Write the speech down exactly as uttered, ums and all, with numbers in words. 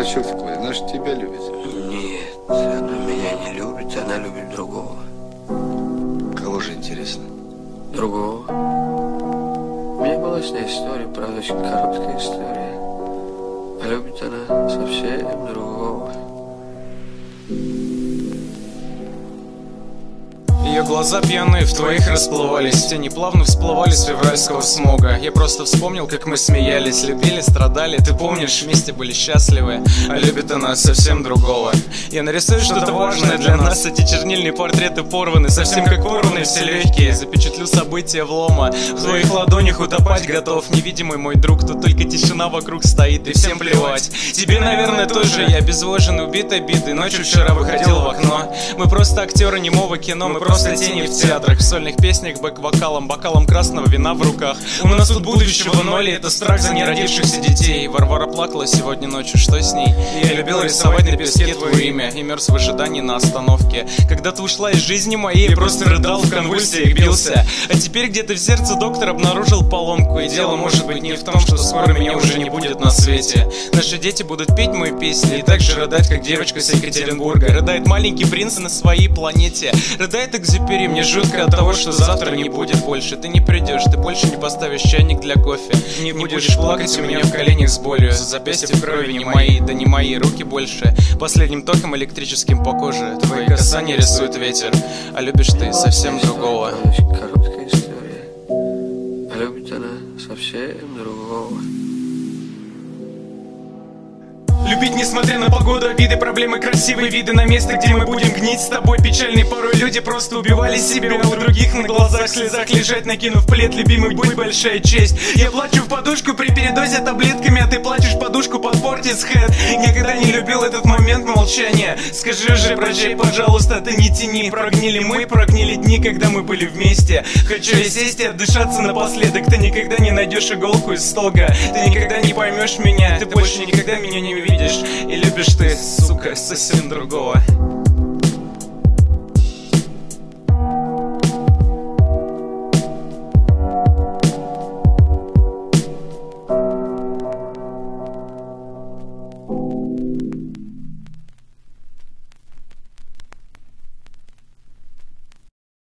дурачок такой, она же тебя любит. Нет, она меня не любит, она любит другого. Кого же, интересно? Другого. У меня была с ней история, правда, очень короткая история. А любит она совсем другого. Ее глаза пьяные в твоих расплывались, тени плавно всплывали с февральского смога. Я просто вспомнил, как мы смеялись, любили, страдали. Ты помнишь, вместе были счастливы. А любит она совсем другого. Я нарисую что-то важное для нас. Эти чернильные портреты порваны, совсем как порваны все легкие. Запечатлю события влома, в твоих ладонях утопать готов. Невидимый мой друг, тут только тишина вокруг стоит, и всем плевать. Тебе, наверное, тоже. Я обезвожен, убит обиды. Ночью вчера выходил в окно. Мы просто актеры немого кино, мы просто тени в театрах, в сольных песнях, бэк-вокалом, бокалом красного вина в руках. У нас тут будущего ноль, и это страх за неродившихся детей. Варвара плакала сегодня ночью, что с ней? Я любил рисовать на песке твое имя и мерз в ожидании на остановке. Когда ты ушла из жизни моей, просто рыдал в конвульсиях, бился. А теперь где-то в сердце доктор обнаружил поломку. И дело может быть не в том, что скоро меня уже не будет на свете. Наши дети будут петь мои песни и так же рыдать, как девочка с Екатеринбурга. Рыдает маленький принц на своей планете. Рыдает Экзюпери, мне жутко от того, что завтра не будет больше. Ты не придешь, ты больше не поставишь чайник для кофе. Не, не будешь плакать у меня в коленях с болью. Запястья в крови не мои, да не мои руки больше. Последним током электрическим по коже твои касания рисует ветер. А любишь ты совсем другого. Очень короткая история. А любит она совсем другого. Любить, несмотря на погоду, обиды, проблемы, красивые виды. На место, где мы будем гнить с тобой печальный. Порой люди просто убивали себя, а у других на глазах в слезах лежать, накинув плед. Любимый, будь большая честь. Я плачу в подушку при передозе таблетками, а ты плачешь подушку под Portishead. Никогда не любил этот момент молчания. Скажи же, прощай, пожалуйста, ты не тяни. Прогнили мы, прогнили дни, когда мы были вместе. Хочу я сесть и отдышаться напоследок. Ты никогда не найдешь иголку из стога. Ты никогда не поймешь меня, ты больше никогда меня не увидишь. И любишь ты, сука, совсем другого.